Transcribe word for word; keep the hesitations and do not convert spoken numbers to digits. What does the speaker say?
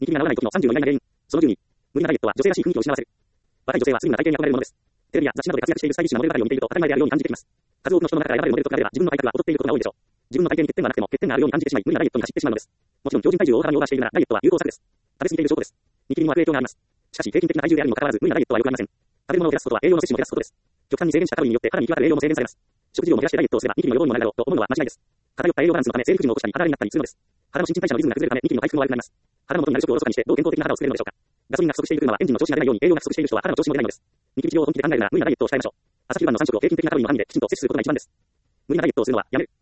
ニキビが治らない時のさんじゅうの意外な原因。そのじゅうに、無理なダイエットは女性らしい雰囲気を失わせる。若い女性はスリムな体型に憧れるものです。テレビや雑誌などで活躍しているスタイリッシュなモデルばかりを見ていると当たり前であるように感じてきます。数多くの人の中から選ばれるモデルと比べれば自分の体格は劣っていることが多いでしょう。自分の体型に欠点がなくても欠点があるように感じてしまい、無理なダイエットに走ってしまうのです。もちろん標準体重を大幅にオーバーしているならダイエットは有効策です。食べ過ぎている証拠です。ニキビにも悪影響があります。しかし平均的な体重であるにもかかわらず無理なダイエットはよくありません。食べ物を減らすことは栄養の摂取も減らすことです。極端に制限したカロリーによって肌に行き渡る栄養も制限されます。食事量も減らしてダイエットをすればニキビの予防にもなるだろうと思うのは間違いです。偏った栄養バランスのため生理不順を起こしたり肌荒れになったりするのです。肌の新陳代謝のリズムが崩れるためニキビの回復も悪くなります。肌の元になる食をおろそかにしてどう健康的な肌を作れるのでしょうか。ガソリンが不足している車はエンジンの調子が出ないように栄養が不足している人は肌の調子も出ないのです。ニキビ治療を本気で考えるなら無理なダイエットを控えましょう。朝昼晩のさん食を平均的なカロリーの範囲できちんと摂取することが一番です。無理なダイエットをするのはやめる。